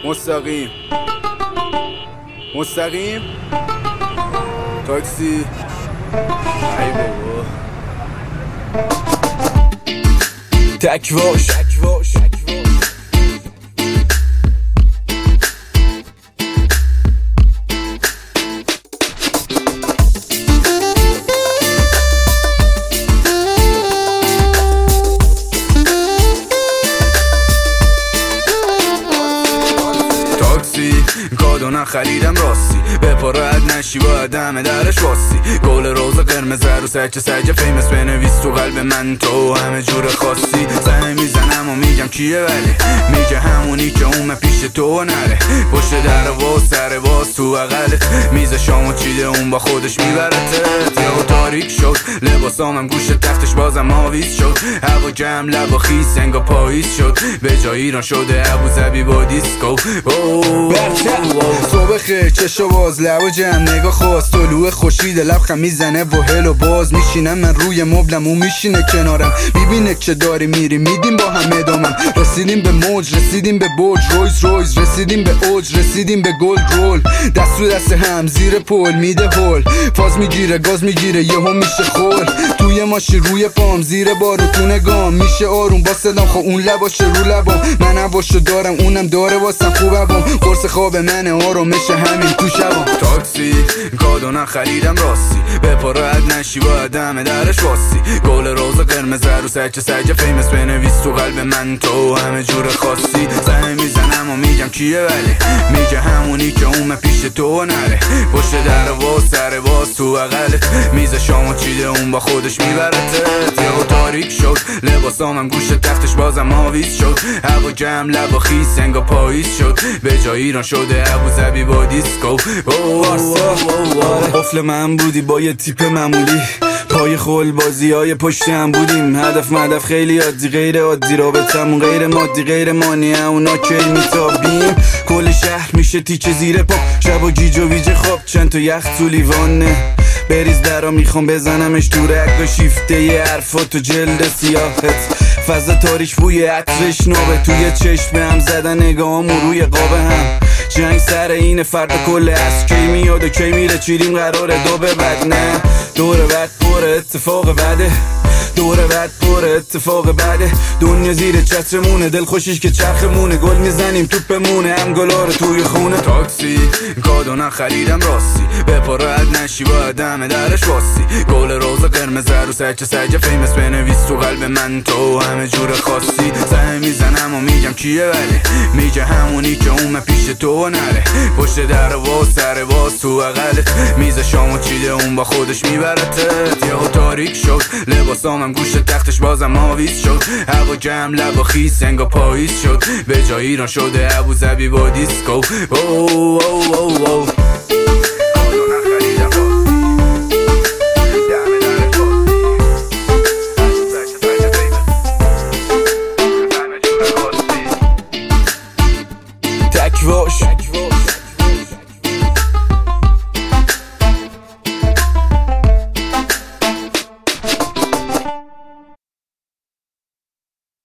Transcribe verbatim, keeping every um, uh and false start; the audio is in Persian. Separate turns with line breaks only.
مستقیم مستقیم تاکسی. ای بابا
تکواش
کادو نخریدم راستی بپا رد نشی باید همه درش واستی. گل روز قرمز رو سچه سجه فیمس بنویس تو قلب من تو همه جور خاصی. زنه میزنم و میگم کیه ولی میگه همونی که اومه پیش تو نره. پشت در و سر باز تو اقلت میز شامو چیده اون با خودش میبرتت. یا تاریک شد لباسامم گوش تختش بازم آویز شد. هوا جمع لبا خیس انگا پاییز شد. به جای ایران شده ابوظبی با دیسکو.
صبح خیر چشو باز لب و جمع نگاه خواست. طلوع خورشید لبخند میزنه و هل و باز. میشینم من روی مبلم اون میشینه کنارم. میبینه که داری میری میدیم با هم ادامم. رسیدیم به موج رسیدیم به برج رویز رویز. رسیدیم به اوج رسیدیم به گلد رول. دست رو دست هم زیر پل میده هول. فاز میگیره گاز میگیره یهو میشه خول. توی ماشین روی پام زیر بارو تو نگام. میشه آروم با صدام خب اون لباشه رو لبام. من هواشو دارم اونم داره واسم خوبم. قرص خواب من آرومش همین تو شبام.
تاکسی کادو نخریدم راستی بپا رد نشی باید همه درش واستی. گل روز قرمز رو سچه سجه فیمس بنویس تو قلب من تو همه جور خاصی. زنه میزنم و میگم کیه ولی میگه همونی که اومه پیش تو نره. پشت در و سر باز تو اقلت میز شامو چیده اون با خودش میبرتت. یا تاریک شد لباسامم گوش تختش بازم آویز شد. هوا جمع لبا خیس انگا پاییز شد. به جای ایران شده ابوظبی با دیسکو.
قفل من بودی با یه تیپ معمولی. پای خول بازی های پشت هم بودیم. هدف مدف خیلی عادی غیر عادی. رابطمون غیر مادی غیر مانیه اونا که میتابیم. کل شهر میشه تیچه زیر پا. شب و گیج و ویج خواب چند تا یخ تو لیوانه. بریز درا میخوام بزنمش تو رگ و شیفته یه حرفات و جلد سیاهت. فضا تاریک بوی عطرش نابه. توی چشم هم زدن نگاهم و روی قاب هم. جنگ سر اینه فرد کل از کی میاد و کی میره. چیریم قراره دو به بد نه. دور بد پر اتفاق بده. دور بد پر اتفاق بده. دنیا زیر چترمونه دل خوشیش که چرخمونه. گل میزنیم توپمونه هم گلا رو توی خونه.
تاکسی کادو نخریدم راستی بپا رد نشی باید همه درش واستی. گل روز قرمز رو سچه سجه فیمس بنویس تو قلب من تو همه جور خاصی. زنه میزنم و میگم کیه ولی میگه همونی که اومه پیش تو نره. پشت در و سر باز تو اقلت میز شامو چیده اون با خودش میبرتت. یا تاریک شد لباسامم گوش تختش بازم آویز شد. هوا جمع لبا خیس انگا پاییز شد. به جای ایران شده ابوظبی با دیسکو.
تکواش